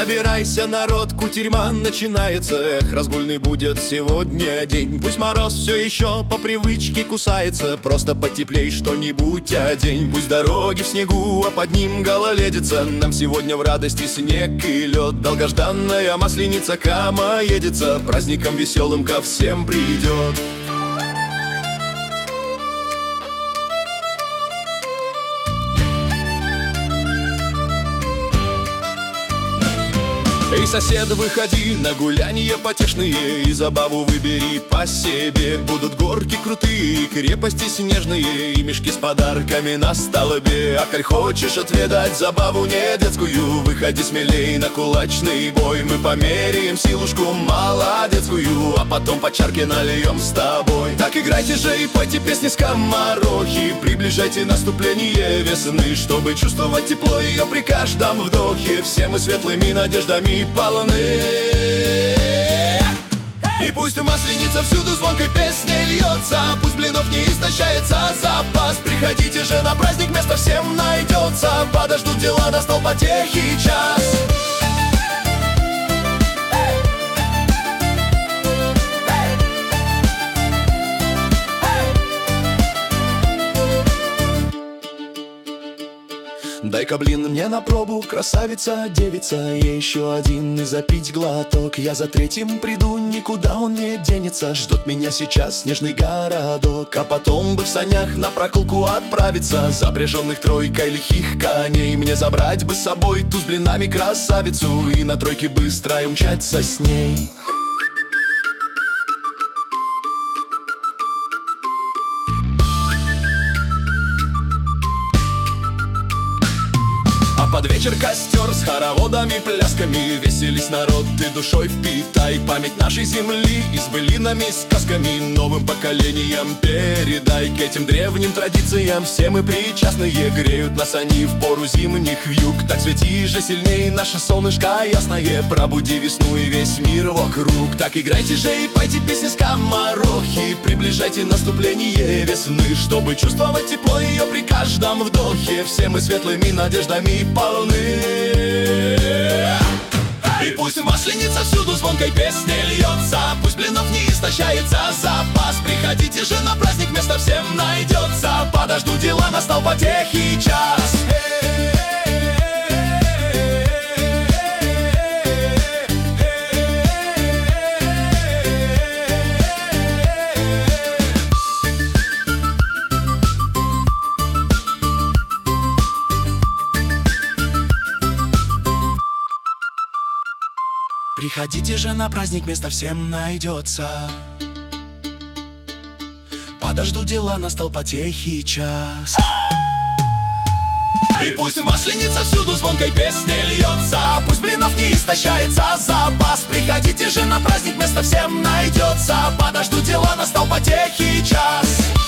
Собирайся, народ, кутерьма начинается. Эх, разгульный будет сегодня день. Пусть мороз все еще по привычке кусается, просто потеплей что-нибудь одень. Пусть дороги в снегу, а под ним гололедица. Нам сегодня в радости снег и лед. Долгожданная масленица Кама едется, праздником веселым ко всем придет. Эй, сосед, выходи на гулянья потешные, и забаву выбери по себе. Будут горки крутые, крепости снежные, и мешки с подарками на столбе. А коль хочешь отведать забаву не детскую, выходи смелей на кулачный бой. Мы померяем силушку молодецкую, а потом по чарке нальем с тобой. Так играйте же и пойте песни скоморохи, приближайте наступление весны, чтобы чувствовать тепло ее при каждом вдохе. Все мы светлыми надеждами полны. И пусть масленица всюду звонкой песней льется, пусть блинов не истощается запас. Приходите же на праздник, место всем найдется, подождут дела, настал потехи час. Дай-ка блин мне на пробу, красавица, девица, еще один и запить глоток. Я за третьим приду, никуда он не денется, ждет меня сейчас снежный городок. А потом бы в санях на прогулку отправиться, запряженных тройкой лихих коней. Мне забрать бы с собой ту с блинами красавицу, и на тройке быстро умчаться с ней. Под вечер костер с хороводами, плясками, веселись народ, ты душой впитай память нашей земли и с былинами, сказками новым поколениям передай. К этим древним традициям все мы причастные, греют нас они в пору зимних вьюг. Так свети же сильней наше солнышко ясное, пробуди весну и весь мир вокруг. Так играйте же и пойте песни скоморохи, приближайте наступление весны, чтобы чувствовать тепло ее при каждом вдохе. Все мы светлыми надеждами полны. И пусть масленица всюду звонкой песней льется, пусть блинов не истощается запас. Приходите же на праздник, место всем найдется, подожду дела, настал потехи час. Приходите же на праздник, место всем найдется, подожду дела, настал потехи час. И пусть масленица всюду звонкой песней льется, пусть блинов не истощается запас. Приходите же на праздник, место всем найдется, подожду дела, настал потехи час.